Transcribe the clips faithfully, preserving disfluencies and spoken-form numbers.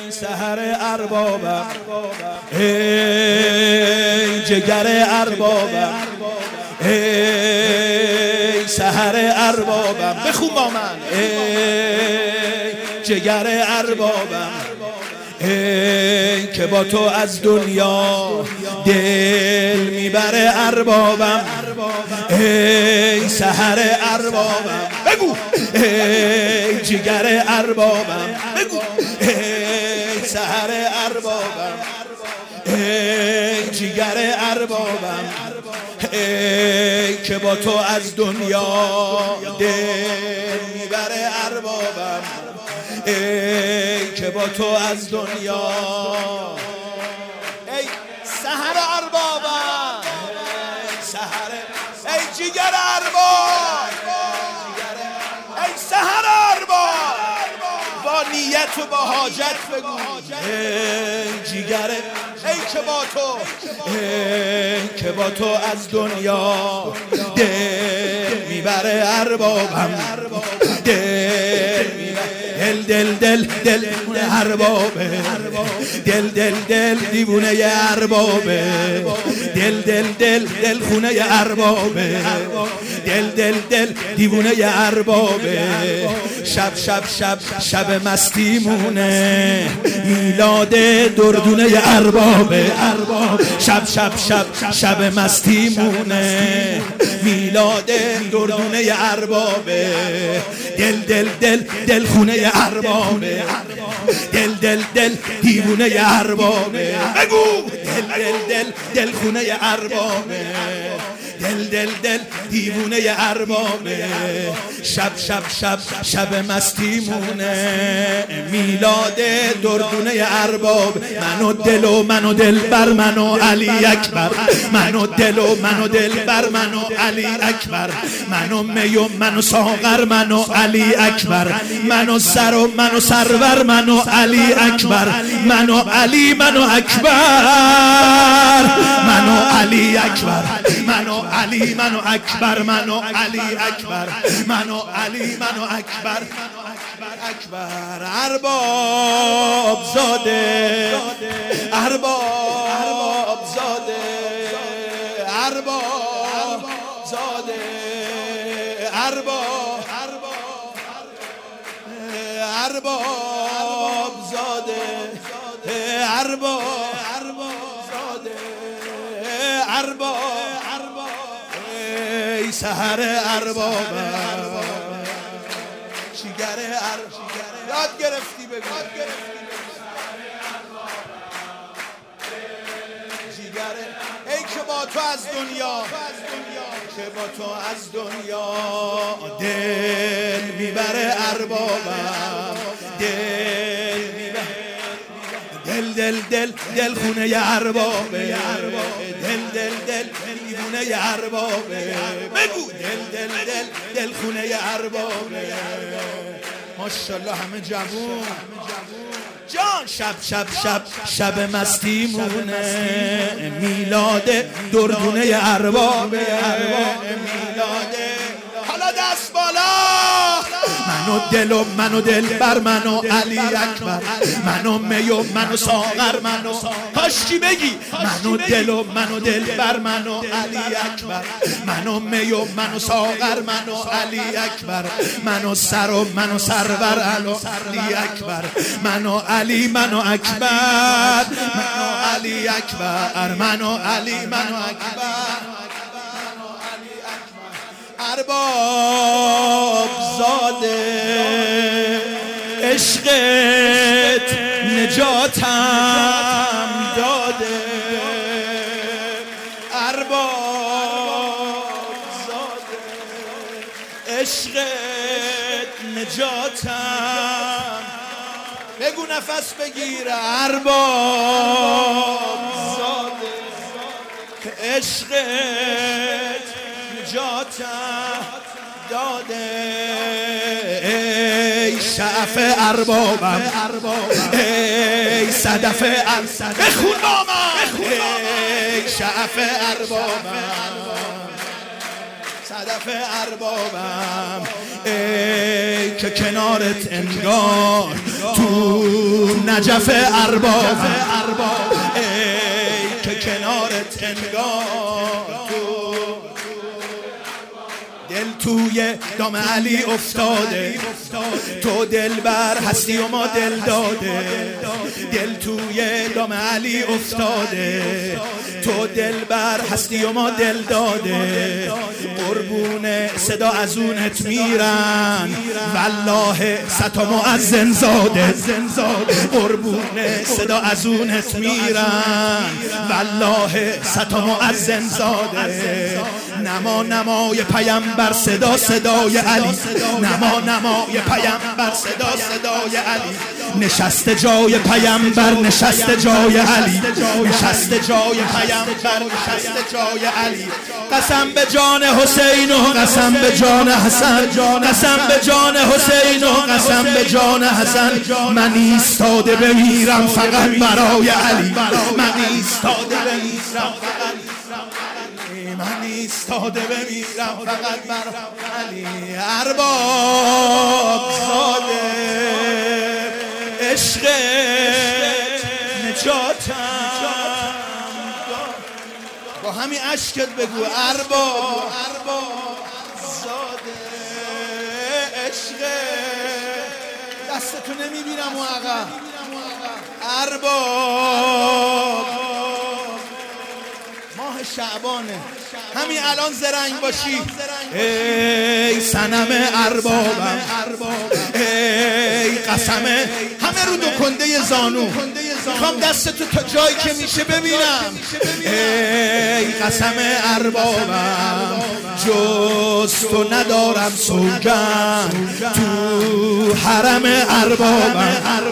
سحر اربابم، ای جگر اربابم، ای سحر اربابم. بخون با من. ای جگر اربابم، ای که با تو از دنیا دل میبره اربابم، ای سحر اربابم. بگو ای جگر اربابم، بگو ای سحر اربابم، ای جگر اربابم، ای که با تو از دنیا دل میبره اربابم، ای که با تو از دنیا. ای سحر اربابم، ای سحر، ای جگر ارباب، ای سحر ارباب. با نیت و با حاجت بگو ای جگر، ای که با تو، ای که با تو از دنیا دل میبره اربابم، دل دل دل دل دل اربابه، دل دل دل دیوونه اربابه، دل دل دل دل خونه اربابه، دل دل دل دیوونه اربابه. شب شب شب شب مستیمونه، میلاد دردونه اربابه، شب شب شب شب مستیمونه، میلاد دردونه اربابه، دل دل دل دل خونه اربابه، دل دل دل دیوونه اربابه. بگو دل دل دل دل خونه اربابه، دل دل دل دیوونه اربابه. شب شب شب شب مستیمونه، میلاد دردونه ارباب. منو دل و منو دل بر منو علی اکبر، منو دل و منو دل بر منو علی اکبر، منو می و منو ساغر منو علی اکبر، منو سر و منو سرور منو علی اکبر، منو علی منو اکبر، منو علی اکبر، منو علی منو اکبر، منو علی اکبر، منو علی منو اکبر، اکبر. ارباب زاده، ارباب زاده، ارباب زاده، ارباب ارباب زاده، ارباب زاده، ارباب ای سحر اربابم، جگر ارباب. یاد گرفتی بگو جگر، ای که با تو از دنیا، که با تو از دنیا دل میبره اربابم، دل میبره، دل دل دل دل خونه اربابه، دل دل دل دیوونه اربابه. بگو دل دل دل دل خونه اربابه. ماشاءالله همه جوون جان. شب شب شب شب مستیمونه، میلاد دردونه اربابه، میلاد. حالا دست بالا. منو دل و منو دل بر منو علی اکبر، منو می و منو ساغر منو، کاشکی بگی منو دل و منو دل بر منو علی اکبر، منو می و منو ساغر منو علی اکبر، منو سر و منو سرور علی اکبر، منو علی منو اکبر، منو علی اکبر، منو علی منو اکبر. ارباب زاده، عشقت نجاتم داده، ارباب زاده، عشقت نجاتم. بگو نفس بگیر. ارباب زاده، عشقت نجاتم داده، ای شعف اربابم، ای صدف اربابم. بخون با من. ای شعف اربابم، صدف اربابم، ای که کنارت انگار تو نجف ارباب ای که کنار تنگار دل توی دام علی افتاده تو دل بر هستی و ما دل داده دل توی دام علی افتاده تو دل بر هستی و ما دل داده قربون صدا از اونت میرن والله ستا مؤذن زاده قربون صدا از اونت میرن والله ستا مؤذن زاده نما نمای پیامبر صدا صدای علی نما نمای پیامبر صدا صدای علی نشسته جای پیامبر نشسته جای علی نشسته جای پیامبر نشسته جای علی قسم به جان حسین و قسم به جان حسن قسم به جان حسین و قسم به جان حسن من ایستاده بمیرم فقط برای علی من ایستاده بمیرم فقط من ایستاده بمیرم فقط برای علی ارباب زاده عشق نجاتم با همین عشقت بگو ارباب زاده عشق دستتو نمیبینم و آقا ارباب ماه شعبانه همین الان زرنگ باشی ای صنم اربابم ای قسمه همه رو دو کنده زانو میخوام دستتو تا جایی که میشه ببینم ای قسم اربابم جز تو ندارم سوگند تو حرم اربابم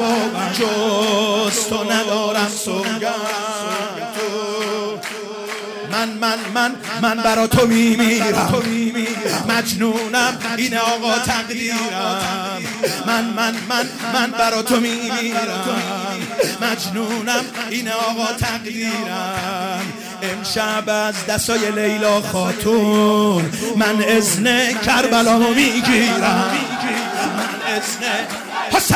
جز تو ندارم سوگند من من من من برا تو میمیرم مجنونم این آقا تقدیرم من من من من برا تو میمیرم مجنونم این آقا تقدیرم امشب از دستای لیلا خاتون من اذن کربلامو میگیرم من اذن حسین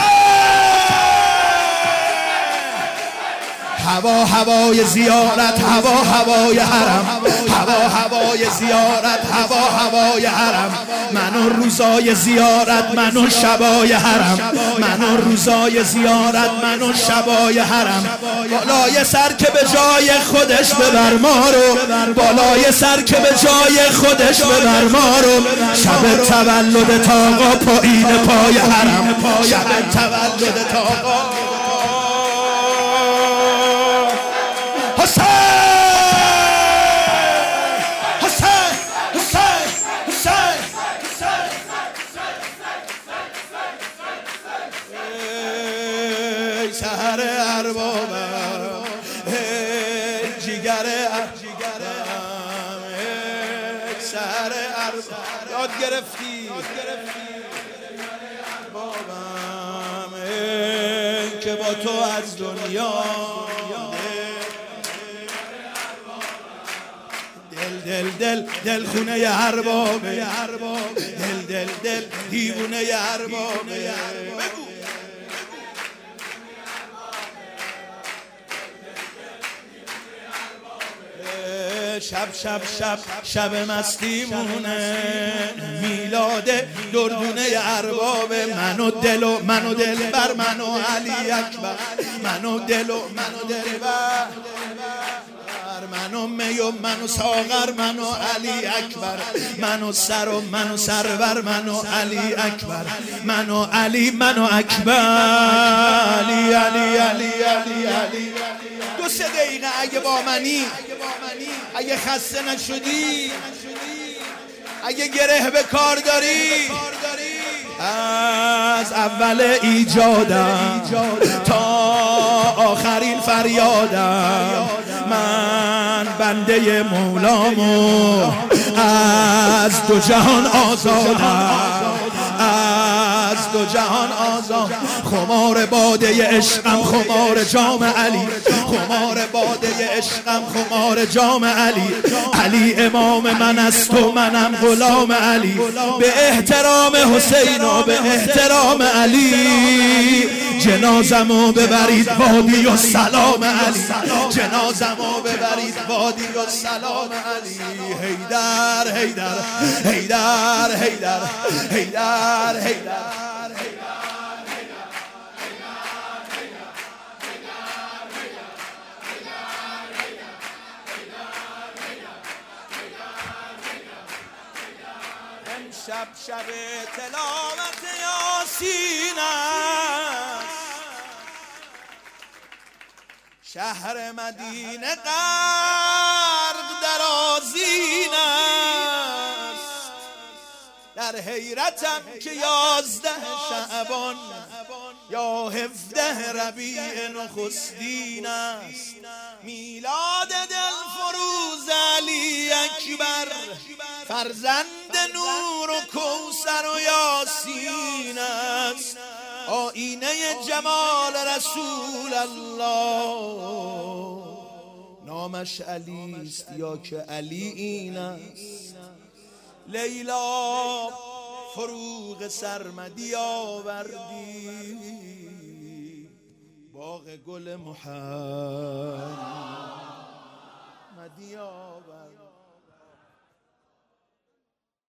هوا هوای زیارت هوا هوای حرم هوا هوای زیارت هوا هوای حرم منو روزای زیارت منو شبای حرم منو روزای زیارت منو شبای حرم بالای سر که به جای خودش ببر ما رو بالای سر که به جای خودش ببر ما رو شب تولد تاقا پایین پای حرم شب تولد تاقا حسین حسین حسین حسین ای سحر اربابم ای جگر جگرم ای سحر اربابم یاد گرفتی بابم ای که با تو از دنیا دل دل دل خونه اربابه دل دل دل دیوونه اربابه بگو شب شب شب شب مستیمونه میلاد دردونه اربابه منو دل و منو دل بر منو علی اکبر منو دل و منو دل بر منو می و منو ساغر منو علی اکبر منو سر و منو سرور منو علی اکبر منو علی منو اکبر علی علی علی علی علی دو سه دقیقه اگه با منی اگه خسته نشدی اگه گره به کار داری از اول ایجادم تا آخرین فریادم من بنده مولامو از دو جهان آزادم از دو جهان آزاد خمار باده عشقم خمار جام علی خمار باده عشقم خمار جام علی علی امام من است و منم غلام علی به احترام حسین و به احترام علی جنازمو ببرید وادی و سلام علی، جنازمو ببرید وادی و سلام علی. حیدر حیدر حیدر حیدر حیدر حیدر شب شب تلاوت یاسین است، شهر مدینه غرق در آذین است. در حیرتم که یازده شعبان یا هفده ربیع نخستین است. میلاد دلفروز علی اکبر، فرزند نور و کوثر و یاسین است. آینه جمال رسول الله، نامش علی است یا که علی این است. لیلا فروغ سرمدی آوردی، باغ گل محمد